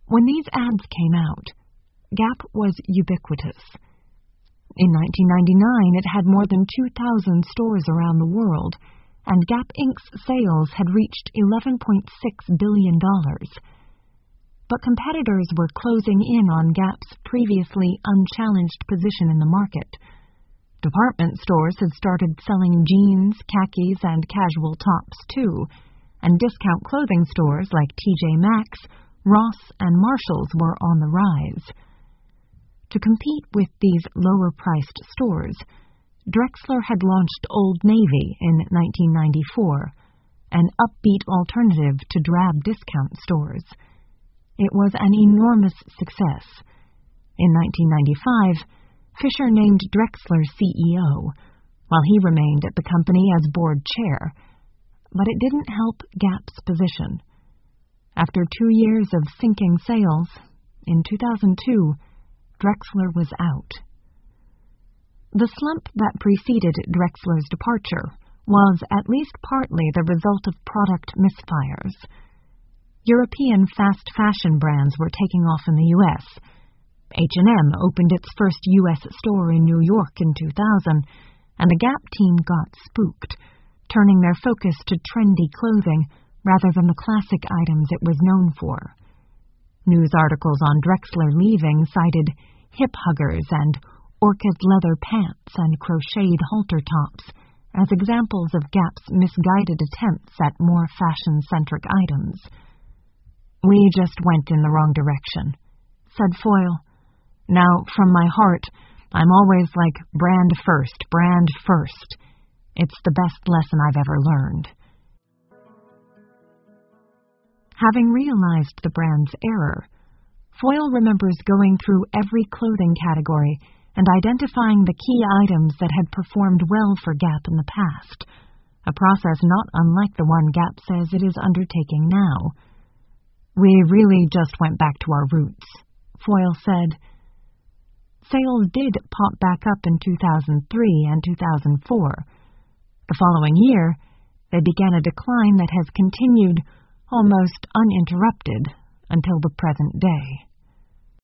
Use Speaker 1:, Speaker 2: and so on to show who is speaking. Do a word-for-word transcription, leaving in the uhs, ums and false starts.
Speaker 1: When these ads came out, Gap was ubiquitous. In nineteen ninety-nine, it had more than two thousand stores around the world, and Gap Incorporated's sales had reached eleven point six billion dollars. But competitors were closing in on Gap's previously unchallenged position in the market. Department stores had started selling jeans, khakis, and casual tops, too, and discount clothing stores like T J Maxx, Ross, and Marshalls were on the rise. To compete with these lower-priced stores, Drexler had launched Old Navy in nineteen ninety-four, an upbeat alternative to drab discount stores. It was an enormous success. In nineteen ninety-five, Fisher named Drexler C E O, while he remained at the company as board chair. But it didn't help Gap's position. After two years of sinking sales, in two thousand two, Drexler was out. The slump that preceded Drexler's departure was at least partly the result of product misfires. European fast fashion brands were taking off in the U S H and M opened its first U S store in New York in two thousand, and the Gap team got spooked, turning their focus to trendy clothing rather than the classic items it was known for. News articles on Drexler leaving cited hip huggers and orchid leather pants and crocheted halter tops as examples of Gap's misguided attempts at more fashion-centric items. "We just went in the wrong direction," said Foyle. "Now, from my heart, I'm always like brand first, brand first. It's the best lesson I've ever learned." Having realized the brand's error, Foyle remembers going through every clothing category and identifying the key items that had performed well for Gap in the past, a process not unlike the one Gap says it is undertaking now. "We really just went back to our roots," Foyle said. Sales did pop back up in two thousand three and two thousand four. The following year, they began a decline that has continued almost uninterrupted until the present day.